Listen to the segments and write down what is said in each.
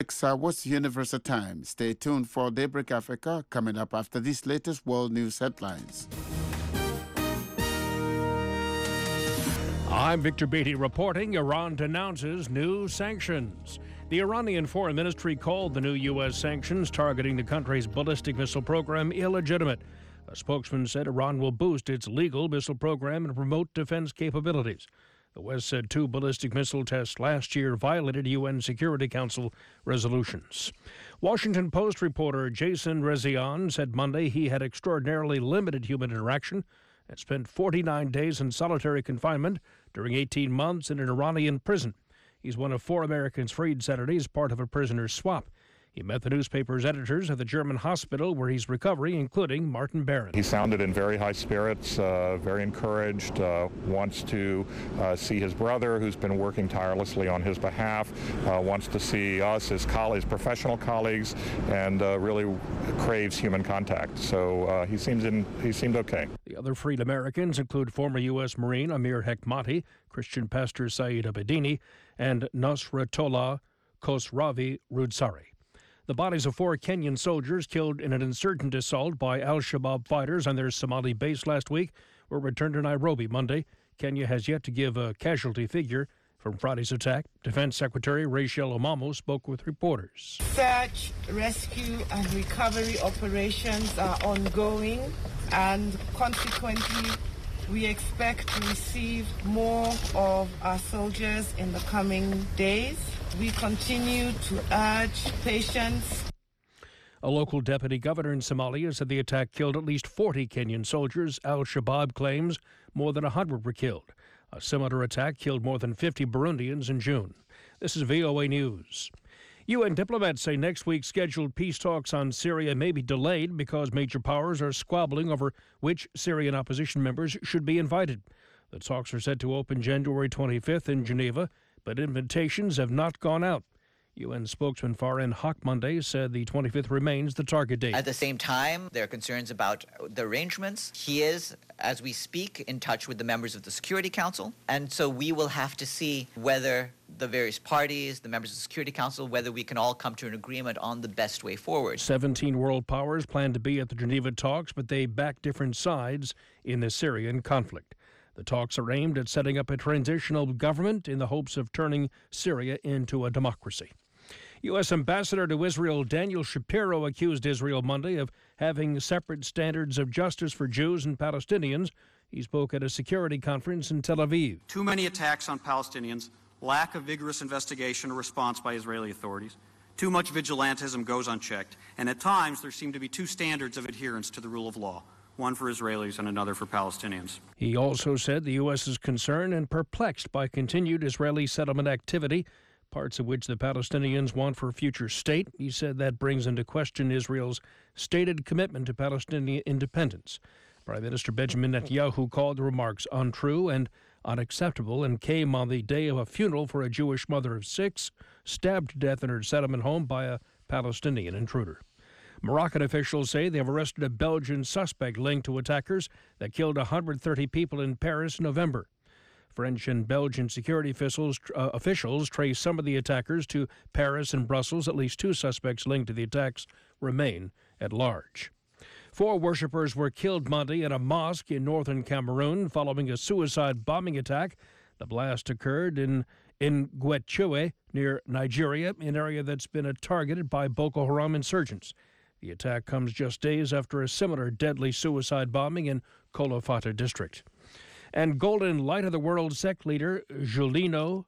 What's Universal Time? Stay tuned for Daybreak Africa coming up after these latest world news headlines. I'm Victor Beatty reporting. Iran denounces new sanctions. The Iranian Foreign Ministry called the new U.S. sanctions targeting the country's ballistic missile program illegitimate. A spokesman said Iran will boost its legal missile program and remote defense capabilities. The West said 2 ballistic missile tests last year violated UN Security Council resolutions. Washington Post reporter Jason Rezaian said Monday he had extraordinarily limited human interaction and spent 49 days in solitary confinement during 18 months in an Iranian prison. He's one of 4 Americans freed Saturday as part of a prisoner's swap. He met the newspaper's editors at the German hospital where he's recovering, including Martin Barron. He sounded in very high spirits, very encouraged, wants to see his brother, who's been working tirelessly on his behalf, wants to see us, his colleagues, professional colleagues, and really craves human contact. So he seemed okay. The other freed Americans include former U.S. Marine Amir Hekmati, Christian pastor Saeed Abedini, and Nasratollah Khosravi Roodsari. The bodies of 4 Kenyan soldiers killed in an insurgent assault by al-Shabaab fighters on their Somali base last week were returned to Nairobi Monday. Kenya has yet to give a casualty figure from Friday's attack. Defense Secretary Rachel Omamo spoke with reporters. Search, rescue, and recovery operations are ongoing, and consequently, we expect to receive more of our soldiers in the coming days. We continue to urge patience. A local deputy governor in Somalia said the attack killed at least 40 Kenyan soldiers. Al-Shabaab claims more than 100 were killed. A similar attack killed more than 50 Burundians in June. This is VOA News. UN diplomats say next week's scheduled peace talks on Syria may be delayed because major powers are squabbling over which Syrian opposition members should be invited. The talks are set to open January 25th in Geneva, but invitations have not gone out. UN spokesman Farin Haq Monday said the 25th remains the target date. At the same time, there are concerns about the arrangements. He is, as we speak, in touch with the members of the Security Council. And so we will have to see whether the various parties, the members of the Security Council, whether we can all come to an agreement on the best way forward. 17 world powers plan to be at the Geneva talks, but they back different sides in the Syrian conflict. The talks are aimed at setting up a transitional government in the hopes of turning Syria into a democracy. U.S. Ambassador to Israel Daniel Shapiro accused Israel Monday of having separate standards of justice for Jews and Palestinians. He spoke at a security conference in Tel Aviv. Too many attacks on Palestinians, lack of vigorous investigation or response by Israeli authorities, too much vigilantism goes unchecked, and at times there seem to be 2 standards of adherence to the rule of law. One for Israelis and another for Palestinians. He also said the U.S. is concerned and perplexed by continued Israeli settlement activity, parts of which the Palestinians want for a future state. He said that brings into question Israel's stated commitment to Palestinian independence. Prime Minister Benjamin Netanyahu called the remarks untrue and unacceptable and came on the day of a funeral for a Jewish mother of 6 stabbed to death in her settlement home by a Palestinian intruder. Moroccan officials say they have arrested a Belgian suspect linked to attackers that killed 130 people in Paris in November. French and Belgian security officials trace some of the attackers to Paris and Brussels. At least 2 suspects linked to the attacks remain at large. 4 worshippers were killed Monday at a mosque in northern Cameroon following a suicide bombing attack. The blast occurred in Guetchue near Nigeria, an area that's been targeted by Boko Haram insurgents. The attack comes just days after a similar deadly suicide bombing in Kolofata district. And Golden Light of the World sect leader Julino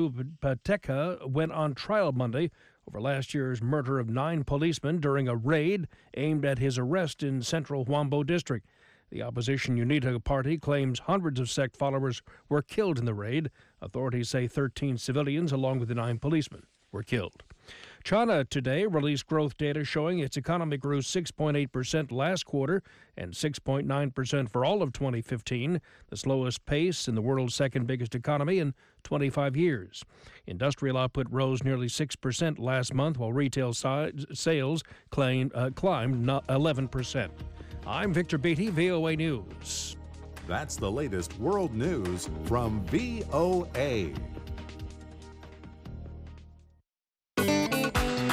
Kalupateka went on trial Monday over last year's murder of 9 policemen during a raid aimed at his arrest in central Huambo district. The opposition UNITA party claims hundreds of sect followers were killed in the raid. Authorities say 13 civilians, along with the 9 policemen, were killed. China today released growth data showing its economy grew 6.8% last quarter and 6.9% for all of 2015, the slowest pace in the world's second biggest economy in 25 years. Industrial output rose nearly 6% last month, while retail sales climbed 11%. I'm Victor Beatty, VOA News. That's the latest world news from VOA.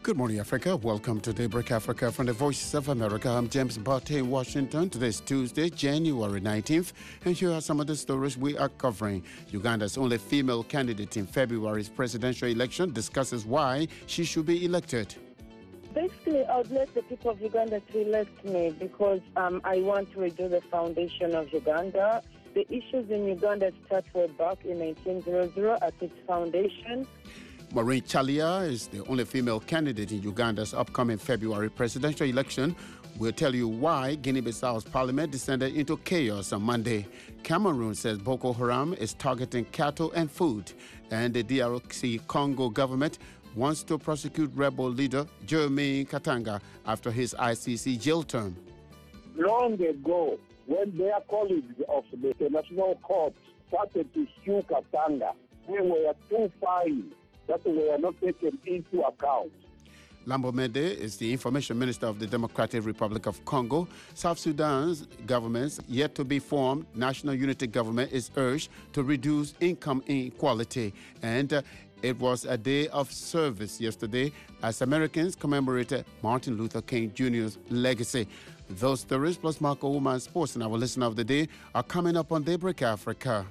Good morning, Africa. Welcome to Daybreak Africa from the Voices of America. I'm James Barty in Washington. Today is Tuesday, January 19th, and here are some of the stories we are covering. Uganda's only female candidate in February's presidential election discusses why she should be elected. Basically, I would let the people of Uganda to elect me because I want to redo the foundation of Uganda. The issues in Uganda start way back in 1900 at its foundation. Maureen Chalia is the only female candidate in Uganda's upcoming February presidential election. We'll tell you why Guinea-Bissau's parliament descended into chaos on Monday. Cameroon says Boko Haram is targeting cattle and food. And the DRC Congo government wants to prosecute rebel leader Jeremy Katanga after his ICC jail term. Long ago, when their colleagues of the International Court started to sue Katanga, they were too fine that were not taken into account. Lambo Mende is the information minister of the Democratic Republic of Congo. South Sudan's government's yet to be formed national unity government is urged to reduce income inequality. And it was a day of service yesterday as Americans commemorated Martin Luther King Jr.'s legacy. Those stories plus Marco Woman Sports and our listener of the day are coming up on Daybreak Africa.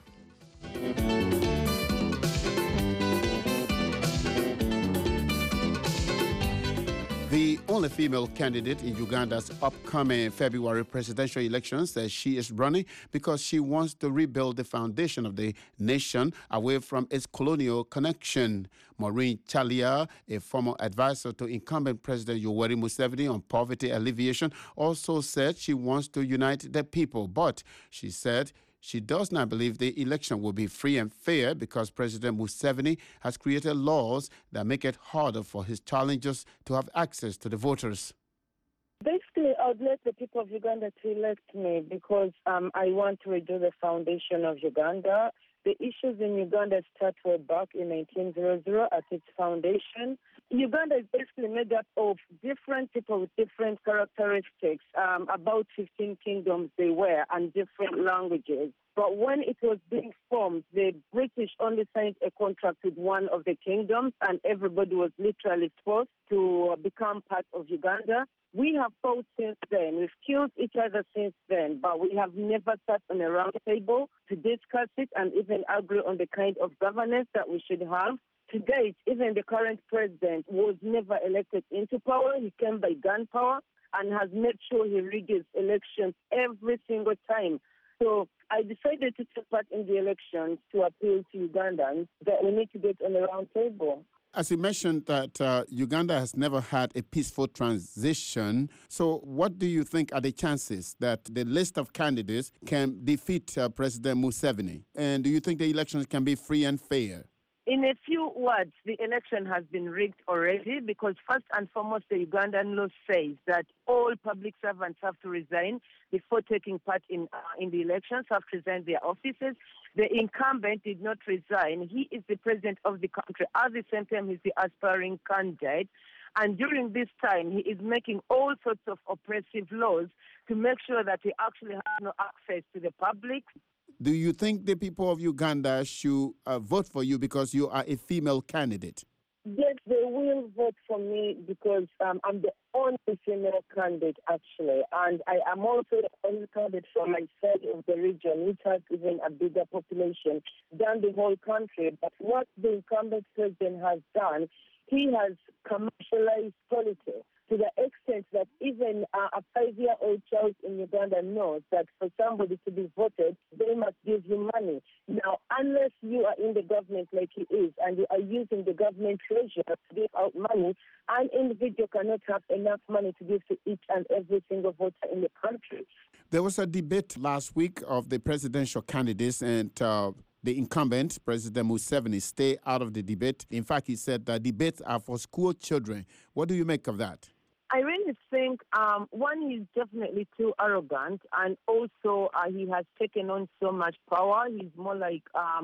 The only female candidate in Uganda's upcoming February presidential election says she is running because she wants to rebuild the foundation of the nation away from its colonial connection. Maureen Chalia, a former advisor to incumbent President Yoweri Museveni on poverty alleviation, also said she wants to unite the people, but she said she does not believe the election will be free and fair because President Museveni has created laws that make it harder for his challengers to have access to the voters. Basically, I would let the people of Uganda to elect me because I want to redo the foundation of Uganda. The issues in Uganda start way back in 1900 at its foundation. Uganda is basically made up of different people with different characteristics, about 15 kingdoms they were, and different languages. But when it was being formed, the British only signed a contract with one of the kingdoms, and everybody was literally forced to become part of Uganda. We have fought since then. We've killed each other since then, but we have never sat on a round table to discuss it and even agree on the kind of governance that we should have. To date, even the current president was never elected into power. He came by gunpower and has made sure he rigs elections every single time. So I decided to take part in the elections to appeal to Ugandans that we need to get on a round table. As you mentioned that Uganda has never had a peaceful transition, so what do you think are the chances that the list of candidates can defeat President Museveni? And do you think the elections can be free and fair? In a few words, the election has been rigged already because first and foremost, the Ugandan law says that all public servants have to resign before taking part in the elections, have to resign their offices. The incumbent did not resign. He is the president of the country. At the same time, he's the aspiring candidate. And during this time, he is making all sorts of oppressive laws to make sure that he actually has no access to the public. Do you think the people of Uganda should vote for you because you are a female candidate? Yes, they will vote for me because I'm the only female candidate, actually. And I am also the only candidate from my side of the region, which has even a bigger population than the whole country. But what the incumbent president has done, he has commercialized politics to the extent that even a 5-year-old child in Uganda knows that for somebody to be voted, they must give you money. Now, unless you are in the government like he is and you are using the government treasure to give out money, an individual cannot have enough money to give to each and every single voter in the country. There was a debate last week of the presidential candidates and the incumbent, President Museveni, stay out of the debate. In fact, he said that debates are for school children. What do you make of that? I really think, one, he's definitely too arrogant, and also he has taken on so much power. He's more like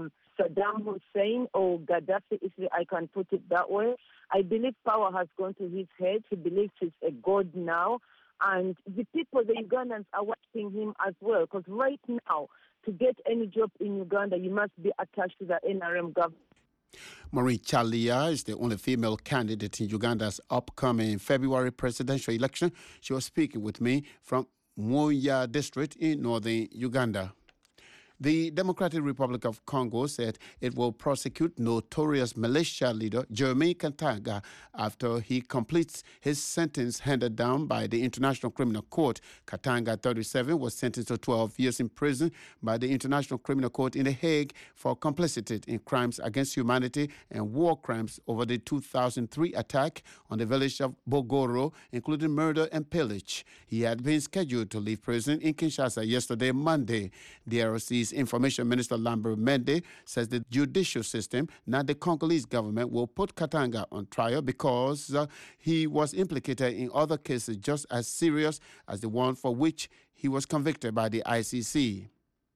Saddam Hussein or Gaddafi, if I can put it that way. I believe power has gone to his head. He believes he's a god now. And the people, the Ugandans, are watching him as well, because right now, to get any job in Uganda, you must be attached to the NRM government. Marie Chalia is the only female candidate in Uganda's upcoming February presidential election. She was speaking with me from Moya district in northern Uganda. The Democratic Republic of Congo said it will prosecute notorious militia leader Jeremy Katanga after he completes his sentence handed down by the International Criminal Court. Katanga, 37, was sentenced to 12 years in prison by the International Criminal Court in The Hague for complicity in crimes against humanity and war crimes over the 2003 attack on the village of Bogoro, including murder and pillage. He had been scheduled to leave prison in Kinshasa yesterday, Monday. The DRC's Information Minister Lambert Mende says the judicial system, not the Congolese government, will put Katanga on trial because he was implicated in other cases just as serious as the one for which he was convicted by the ICC.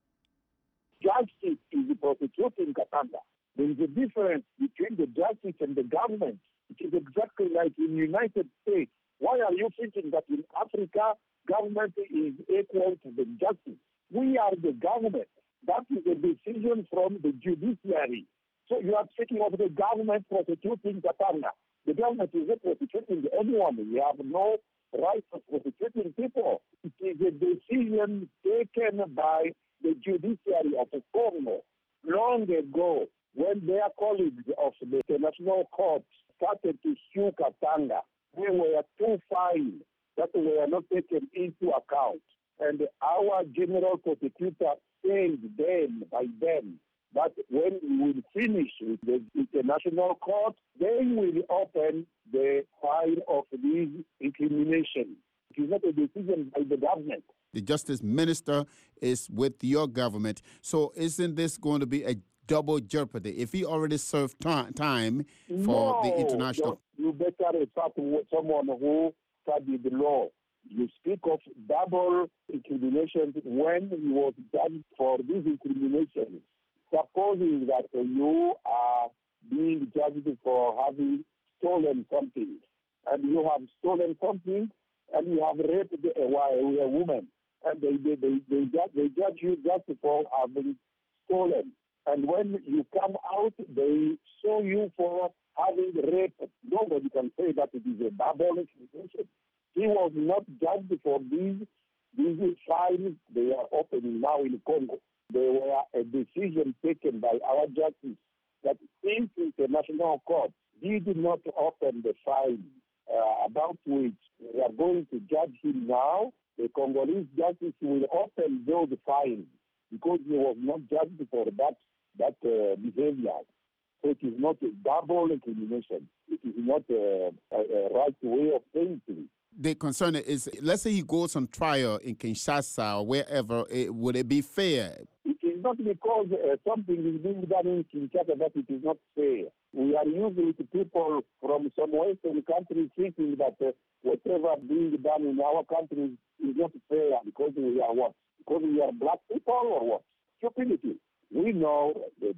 Justice is prosecuting Katanga. There is a difference between the justice and the government. It is exactly like in the United States. Why are you thinking that in Africa, government is equal to the justice? We are the government. That is a decision from the judiciary. So you are speaking of the government prosecuting Katanga. The government is not prosecuting anyone. We have no right of prosecuting people. It is a decision taken by the judiciary of the Congo. Long ago, when their colleagues of the International Court started to sue Katanga, they were too fine that were not taken into account. And our general prosecutor said then by then that when we will finish with the International Court, they will open the file of these incriminations. It is not a decision by the government. The Justice Minister is with your government. So isn't this going to be a double jeopardy? If he already served time for the international... You better refer to someone who studied the law. You speak of double incriminations when he was done for these incriminations. Supposing that you are being judged for having stolen something, and you have stolen something, and you have raped a woman, and they judge you just for having stolen. And when you come out, they sue you for having raped. Nobody can say that it is a double incrimination. He was not judged for these files they are opening now in Congo. They were a decision taken by our justice that since the International Court did not open the file about which we are going to judge him now, the Congolese justice will open those files because he was not judged for that behavior. So it is not a double incrimination. It is not a right way of thinking. The concern is, let's say he goes on trial in Kinshasa or wherever, would it be fair? It is not because something is being done in Kinshasa that it is not fair. We are usually people from some Western countries thinking that whatever being done in our country is not fair because we are what? Because we are black people or what? Stupidity. We know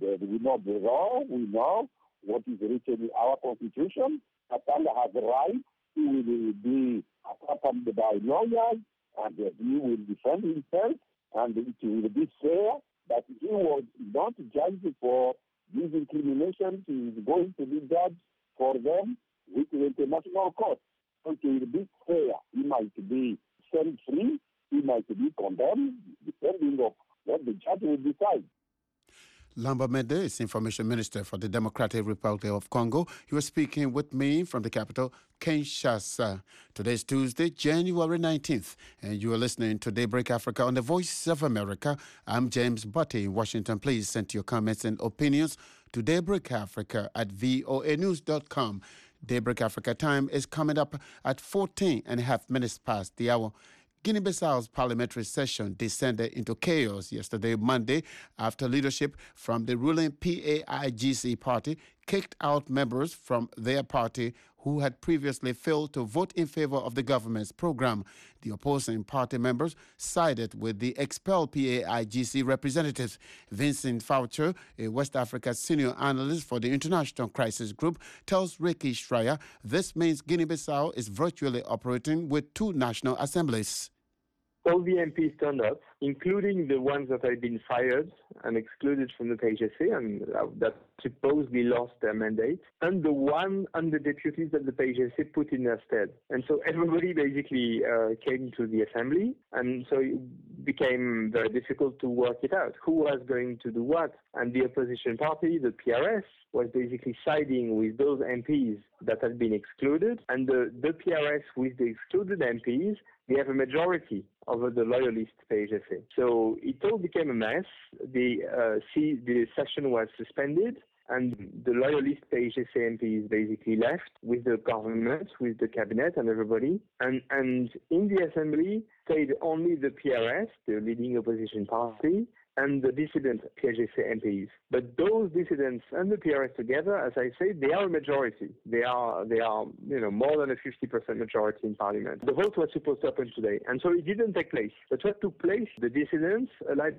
the law. We know what is written in our constitution. Katanga has the right. He will be accompanied by lawyers, and he will defend himself, and it will be fair that he was not judged for these incriminations. He is going to be judged for them with the International Court. So it will be fair. He might be set free. He might be condemned, depending on what the judge will decide. Lambert Mende is Information Minister for the Democratic Republic of Congo. He was speaking with me from the capital, Kinshasa. Today is Tuesday, January 19th, and you are listening to Daybreak Africa on the Voice of America. I'm James Butte in Washington. Please send your comments and opinions to Daybreak Africa at voanews.com. Daybreak Africa time is coming up at 14 and a half minutes past the hour. Guinea-Bissau's parliamentary session descended into chaos yesterday, Monday, after leadership from the ruling PAIGC party kicked out members from their party who had previously failed to vote in favor of the government's program. The opposing party members sided with the expelled PAIGC representatives. Vincent Foucher, a West Africa senior analyst for the International Crisis Group, tells Ricky Schreier this means Guinea-Bissau is virtually operating with two national assemblies. All the MPs turned up, including the ones that had been fired and excluded from the PHSA and that supposedly lost their mandate, and the deputies that the PHSA put in their stead. And so everybody basically came to the assembly, and so it became very difficult to work it out. Who was going to do what? And the opposition party, the PRS, was basically siding with those MPs that had been excluded, and the PRS with the excluded MPs, they have a majority over the loyalist PHSA. So it all became a mess. The session was suspended, and the loyalist PHSA MPs basically left with the government, with the cabinet and everybody. And in the assembly stayed only the PRS, the leading opposition party, and the dissident PHSA MPs. But those dissidents and the PRS together, as I say, they are a majority. They are more than a 50% majority in parliament. The vote was supposed to happen today, and so it didn't take place. But what took place, the dissidents,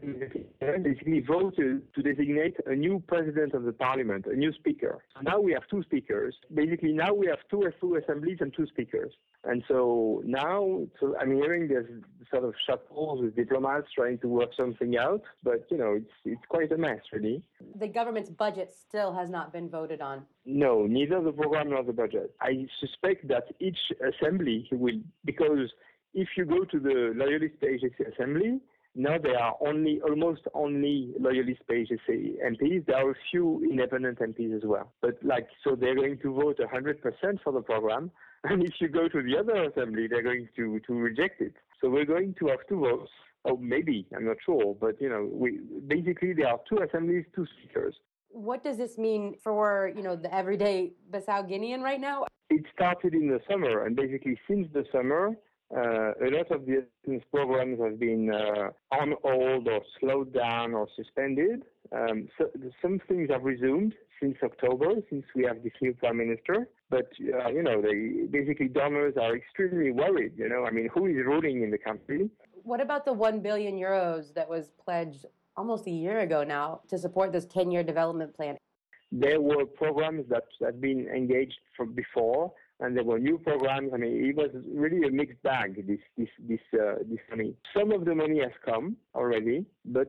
basically voted to designate a new president of the parliament, a new speaker. Now we have two speakers. Basically, now we have two assemblies and two speakers. And so now, I'm hearing there's sort of shuttles with diplomats trying to work something out, but, it's quite a mess, really. The government's budget still has not been voted on. No, neither the program nor the budget. I suspect that each assembly will, because if you go to the Loyalist PHSA assembly, now there are almost only Loyalist PHSA MPs. There are a few independent MPs as well. But so they're going to vote 100% for the program. And if you go to the other assembly, they're going to reject it. So we're going to have two votes. Oh, maybe, I'm not sure. But, basically there are two assemblies, two speakers. What does this mean for, the everyday Bissau Guinean right now? It started in the summer, and basically since the summer, a lot of the assistance programs have been on hold or slowed down or suspended. So some things have resumed since October, since we have this new prime minister. But, basically donors are extremely worried. Who is ruling in the country? What about the 1 billion euros that was pledged almost a year ago now to support this 10-year development plan? There were programs that had been engaged from before, and there were new programs. It was really a mixed bag, this money. Some of the money has come already, but,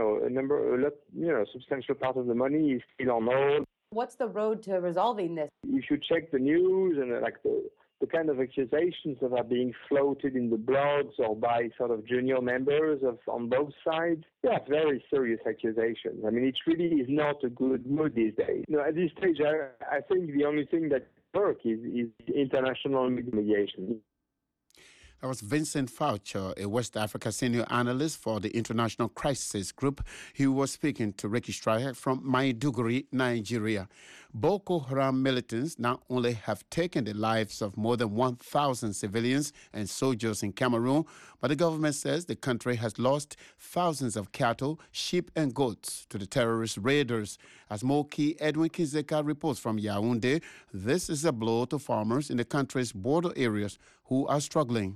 a substantial part of the money is still on hold. What's the road to resolving this? You should check the news and the kind of accusations that are being floated in the blogs or by sort of junior members on both sides. They are very serious accusations. It really is not a good mood these days. At this stage, I think the only thing that works is international mediation. That was Vincent Foucher, a West Africa senior analyst for the International Crisis Group. He was speaking to Ricky Striker from Maiduguri, Nigeria. Boko Haram militants not only have taken the lives of more than 1,000 civilians and soldiers in Cameroon, but the government says the country has lost thousands of cattle, sheep and goats to the terrorist raiders. As Moki Edwin Kizeka reports from Yaoundé, this is a blow to farmers in the country's border areas who are struggling.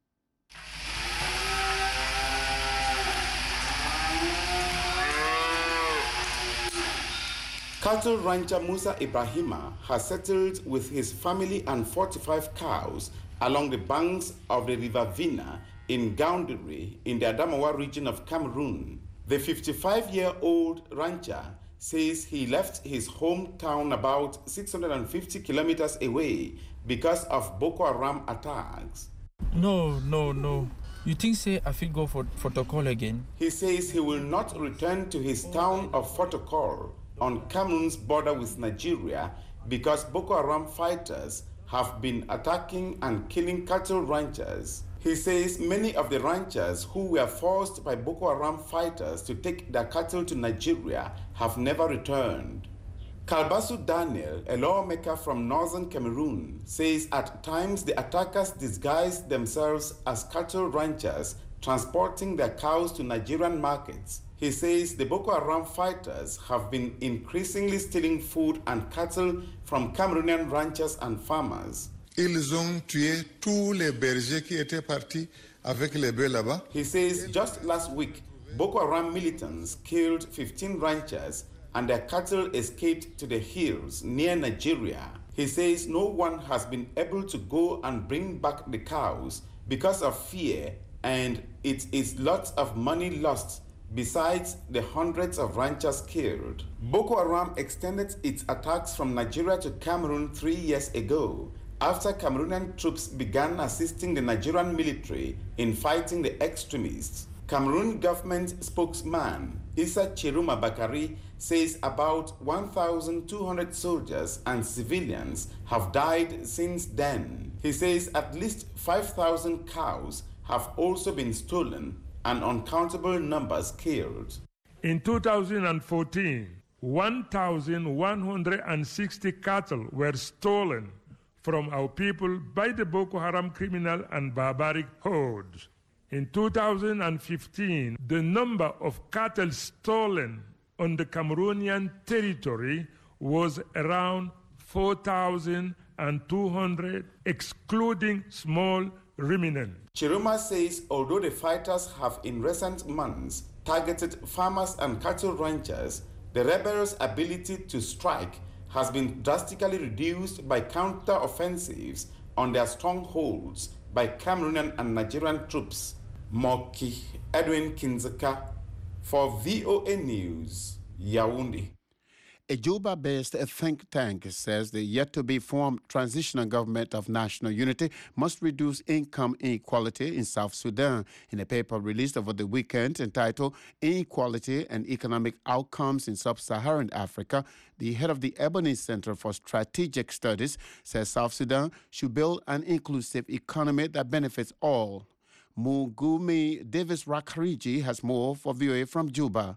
Cattle rancher Musa Ibrahima has settled with his family and 45 cows along the banks of the River Vina in Gaoundéré in the Adamawa region of Cameroon. The 55-year-old rancher says he left his hometown about 650 kilometers away because of Boko Haram attacks. No. You think, say, I fit go for Fotokol again? He says he will not return to his town of Fotokol on Cameroon's border with Nigeria because Boko Haram fighters have been attacking and killing cattle ranchers. He says many of the ranchers who were forced by Boko Haram fighters to take their cattle to Nigeria have never returned. Kalbasu Daniel, a lawmaker from northern Cameroon, says at times the attackers disguise themselves as cattle ranchers transporting their cows to Nigerian markets. He says the Boko Haram fighters have been increasingly stealing food and cattle from Cameroonian ranchers and farmers. Ils ont tué tous les bergers qui étaient partis avec les bœufs là-bas. He says just last week, Boko Haram militants killed 15 ranchers and their cattle escaped to the hills near Nigeria. He says no one has been able to go and bring back the cows because of fear and it is lots of money lost besides the hundreds of ranchers killed. Boko Haram extended its attacks from Nigeria to Cameroon 3 years ago after Cameroonian troops began assisting the Nigerian military in fighting the extremists. Cameroon government spokesman Issa Chiruma Bakari says about 1,200 soldiers and civilians have died since then. He says at least 5,000 cows have also been stolen and uncountable numbers killed. In 2014, 1,160 cattle were stolen from our people by the Boko Haram criminal and barbaric hordes. In 2015, the number of cattle stolen on the Cameroonian territory was around 4,200, excluding small ruminants. Chiruma says although the fighters have in recent months targeted farmers and cattle ranchers, the rebels' ability to strike has been drastically reduced by counter-offensives on their strongholds by Cameroonian and Nigerian troops. Moki Edwin Kinzaka for VOA News, Yaoundé. A Juba-based think tank says the yet-to-be-formed transitional government of national unity must reduce income inequality in South Sudan. In a paper released over the weekend entitled Inequality and Economic Outcomes in Sub-Saharan Africa, the head of the Ebony Center for Strategic Studies says South Sudan should build an inclusive economy that benefits all. Mugumi Davis Rakariji has more for VOA from Juba.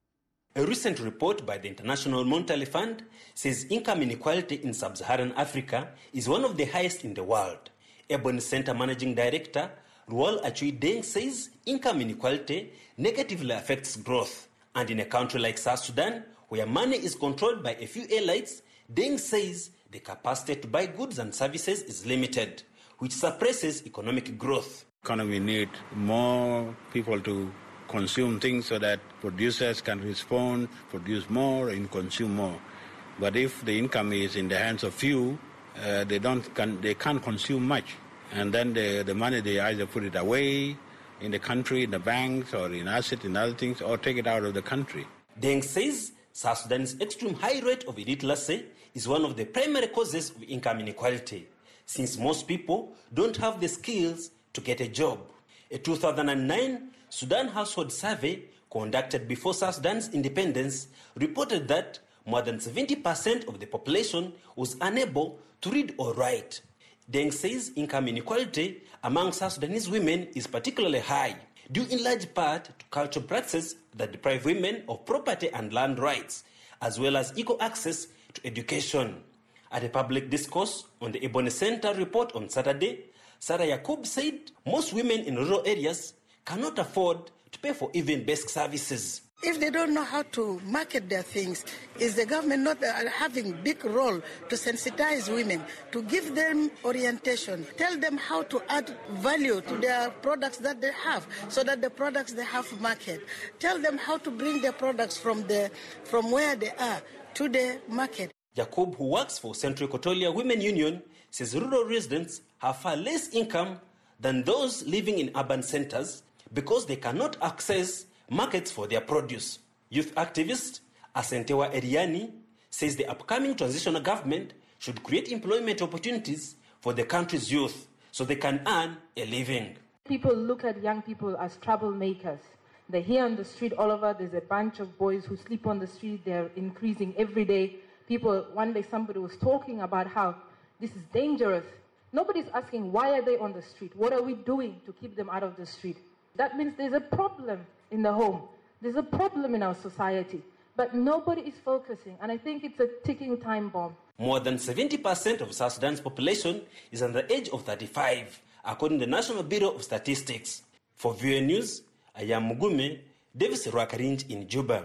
A recent report by the International Monetary Fund says income inequality in sub-Saharan Africa is one of the highest in the world. Ebony Center Managing Director Ruol Achui Deng says income inequality negatively affects growth. And in a country like South Sudan, where money is controlled by a few elites, Deng says the capacity to buy goods and services is limited, which suppresses economic growth. Economy needs more people to consume things so that producers can respond, produce more, and consume more. But if the income is in the hands of few, they can't consume much, and then the money they either put it away in the country, in the banks, or in assets, in other things, or take it out of the country. Deng says South Sudan's extreme high rate of illiteracy is one of the primary causes of income inequality, since most people don't have the skills to get a job. A 2009 Sudan Household Survey conducted before South Sudan's independence reported that more than 70% of the population was unable to read or write. Deng says income inequality among South Sudanese women is particularly high, due in large part to cultural practices that deprive women of property and land rights, as well as equal access to education. At a public discourse on the Ebony Center report on Saturday, Sarah Yakub said most women in rural areas cannot afford to pay for even basic services. If they don't know how to market their things, is the government not having big role to sensitize women, to give them orientation, tell them how to add value to their products that they have, so that the products they have market, tell them how to bring their products from where they are to the market. Jacob, who works for Central Equatoria Women Union, says rural residents have far less income than those living in urban centers because they cannot access markets for their produce. Youth activist Asentewa Eriani says the upcoming transitional government should create employment opportunities for the country's youth so they can earn a living. People look at young people as troublemakers. They're here on the street all over. There's a bunch of boys who sleep on the street. They're increasing every day. One day somebody was talking about how this is dangerous. Nobody's asking why are they on the street? What are we doing to keep them out of the street? That means there's a problem in the home. There's a problem in our society. But nobody is focusing, and I think it's a ticking time bomb. More than 70% of South Sudan's population is under the age of 35, according to the National Bureau of Statistics. For VOA News, I am Mugume Davis Rwakarinj in Juba.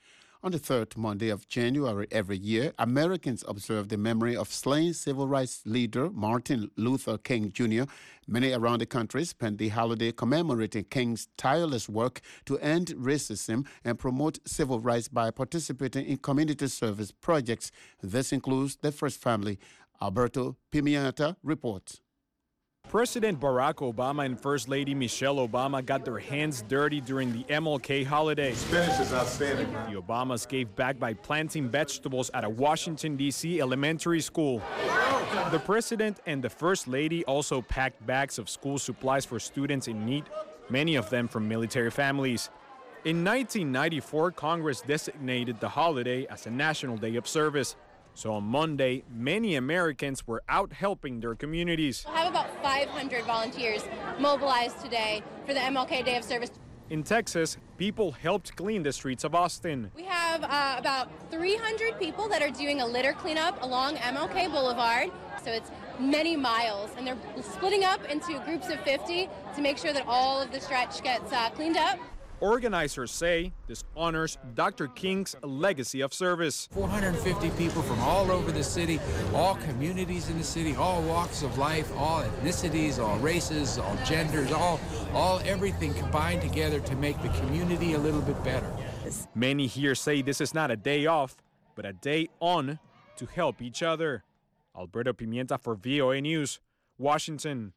On the third Monday of January every year, Americans observe the memory of slain civil rights leader Martin Luther King Jr. Many around the country spend the holiday commemorating King's tireless work to end racism and promote civil rights by participating in community service projects. This includes the First Family. Alberto Pimienta reports. President Barack Obama and First Lady Michelle Obama got their hands dirty during the MLK holiday. Spanish is outstanding, man. The Obamas gave back by planting vegetables at a Washington, D.C. elementary school. The president and the First Lady also packed bags of school supplies for students in need, many of them from military families. In 1994, Congress designated the holiday as a national day of service. So on Monday, many Americans were out helping their communities. I have about 500 volunteers mobilized today for the MLK Day of Service. In Texas, people helped clean the streets of Austin. We have about 300 people that are doing a litter cleanup along MLK Boulevard. So it's many miles, and they're splitting up into groups of 50 to make sure that all of the stretch gets cleaned up. Organizers say this honors Dr. King's legacy of service. 450 people from all over the city, all communities in the city, all walks of life, all ethnicities, all races, all genders, all everything combined together to make the community a little bit better. Many here say this is not a day off, but a day on to help each other. Alberto Pimienta for VOA News, Washington.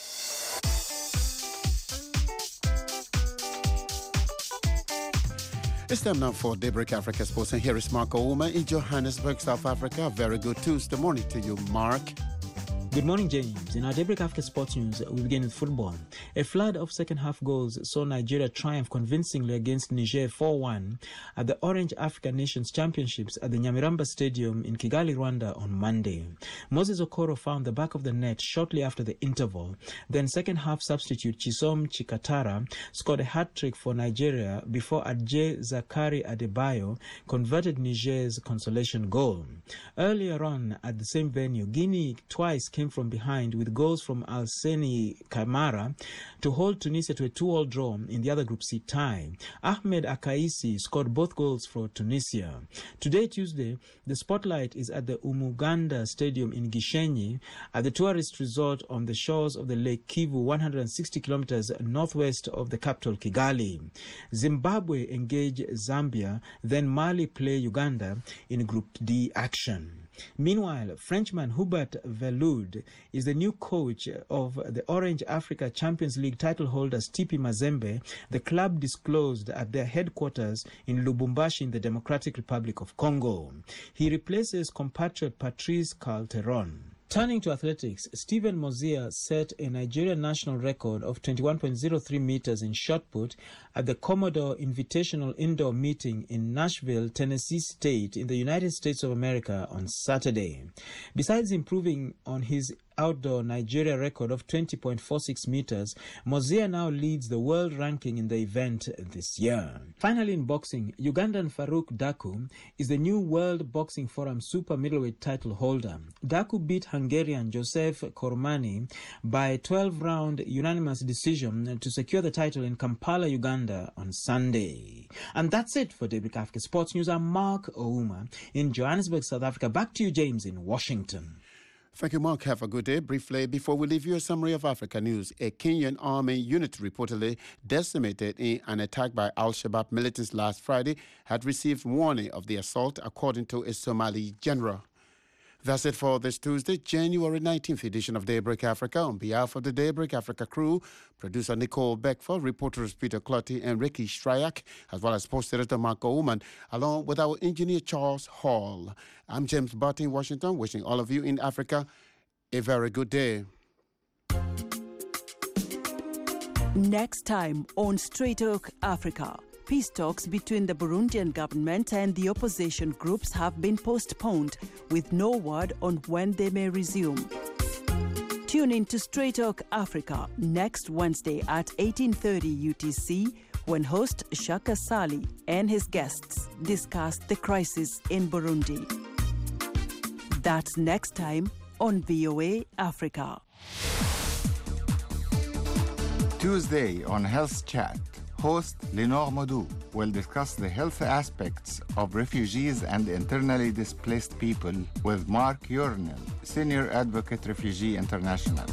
It's time now for Daybreak Africa Sports, and here is Mark Ouma in Johannesburg, South Africa. Very good Tuesday morning to you, Mark. Good morning, James. In our Daybreak Africa Sports news, we begin with football. A flood of second-half goals saw Nigeria triumph convincingly against Niger 4-1 at the Orange Africa Nations Championships at the Nyamirambo Stadium in Kigali, Rwanda on Monday. Moses Okoro found the back of the net shortly after the interval. Then second-half substitute Chisom Chikatara scored a hat-trick for Nigeria before Adje Zakari Adebayo converted Niger's consolation goal. Earlier on at the same venue, Guinea twice came from behind with goals from Alseni Kamara to hold Tunisia to a 2-2 draw in the other Group C tie. Ahmed Akaisi scored both goals for Tunisia. Today, Tuesday, the spotlight is at the Umuganda Stadium in Gishenyi at the tourist resort on the shores of the Lake Kivu, 160 kilometers northwest of the capital Kigali. Zimbabwe engage Zambia, then Mali play Uganda in Group D action. Meanwhile, Frenchman Hubert Veloud is the new coach of the Orange Africa Champions League title holders TP Mazembe, the club disclosed at their headquarters in Lubumbashi in the Democratic Republic of Congo. He replaces compatriot Patrice Calteron. Turning to athletics, Stephen Mozia set a Nigerian national record of 21.03 meters in shot put at the Commodore Invitational Indoor Meeting in Nashville, Tennessee State in the United States of America on Saturday. Besides improving on his outdoor Nigeria record of 20.46 meters, Mozia now leads the world ranking in the event this year. Finally, in boxing, Ugandan Farouk Daku is the new World Boxing Forum super middleweight title holder. Daku beat Hungarian Joseph Kormani by 12-round unanimous decision to secure the title in Kampala, Uganda on Sunday. And that's it for Daybreak Africa Sports News. I'm Mark Ouma in Johannesburg, South Africa. Back to you, James, in Washington. Thank you, Mark. Have a good day. Briefly, before we leave you, a summary of Africa news. A Kenyan army unit reportedly decimated in an attack by Al-Shabaab militants last Friday had received warning of the assault, according to a Somali general. That's it for this Tuesday, January 19th edition of Daybreak Africa. On behalf of the Daybreak Africa crew, producer Nicole Beckford, reporters Peter Clotty and Ricky Stryak, as well as post editor Marco Uman, along with our engineer Charles Hall. I'm James Barton in Washington, wishing all of you in Africa a very good day. Next time on Straight Talk Africa. Peace talks between the Burundian government and the opposition groups have been postponed, with no word on when they may resume. Tune in to Straight Talk Africa next Wednesday at 18:30 UTC, when host Shaka Sali and his guests discuss the crisis in Burundi. That's next time on VOA Africa. Tuesday on Health Chat. Host Lenore Modou will discuss the health aspects of refugees and internally displaced people with Mark Yornell, Senior Advocate Refugee International.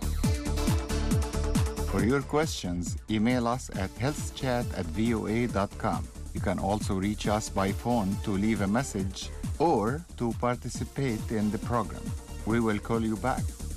For your questions, email us at healthchat@voa.com. You can also reach us by phone to leave a message or to participate in the program. We will call you back.